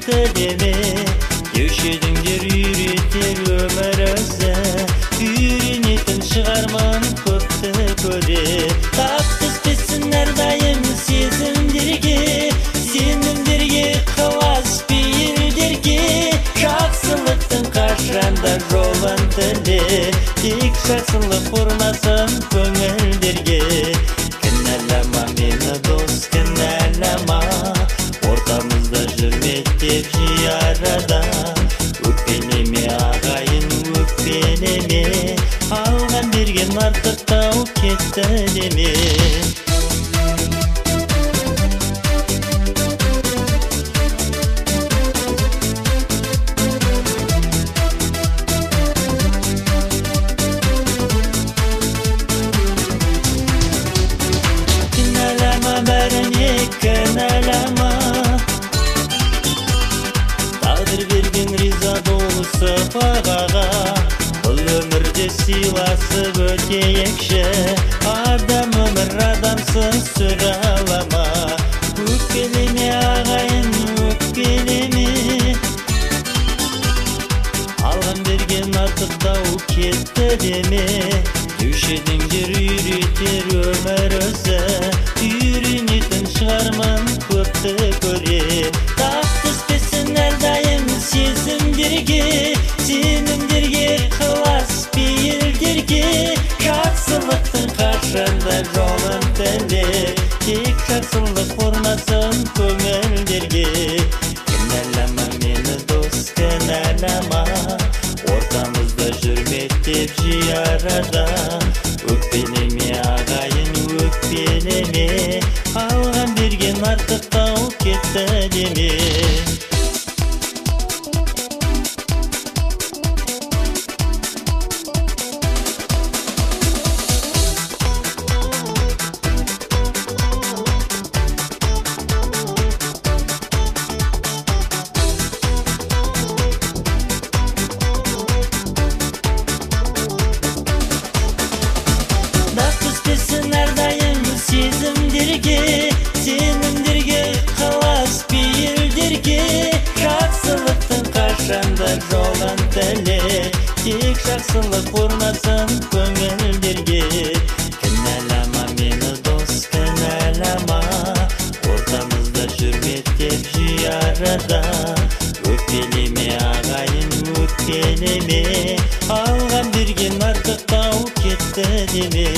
кетті деме, деушедіңдер үйретер өмір өзі, үйренетін шығарман көпті көре. Таптыспесін әрдайым сезімдерге, сенімдерге қылас пейілдерге, жақсылықтың қашанда жолын тіле, тек жақсылық ұрмасын көңілдерге. Кінәлама мені дос, кінәлама, ортамызда жүрмектеп жиі арада. Өкпелеме ағайын, өкпелеме, алған берген артықтау кетті деме. Бәріне кінәлама, тағдыр берген риза болысы бағаға. Бұл өмірде сыйласып өтейікші, адам өмір адамсыз сүре алама. Өкпелеме ағайын, өкпелеме, алған берген артықтау кетті деме. Деушедіңдер үйретер өмір өзі, үйренетін шығарман көпті көре. Таптыспесін әрдайым сезімдерге, сенімдерге, қылас пейілдерге, жақсылықтың қашанда жолын тіле, тек жақсылық ұрмасын көңілдерге. Кінәлама мені дос, кінәлама, ортамызда жүрмектеп жиі арада. Өкпелеме ағайын, өкпелеме, алған берген артықтау кетті деме. Таптыспесін әрдайым сезімдерге, сенімдерге, қылас пейілдерге, жақсылықтың қашанда жолын тіле, тек жақсылық ұрмасын көңілдерге. Кінәлама мені дос, кінәлама, ортамызда жүрмектеп жиі арада. Өкпелеме ағайын, өкпелеме, алған берген артықтау кетті деме.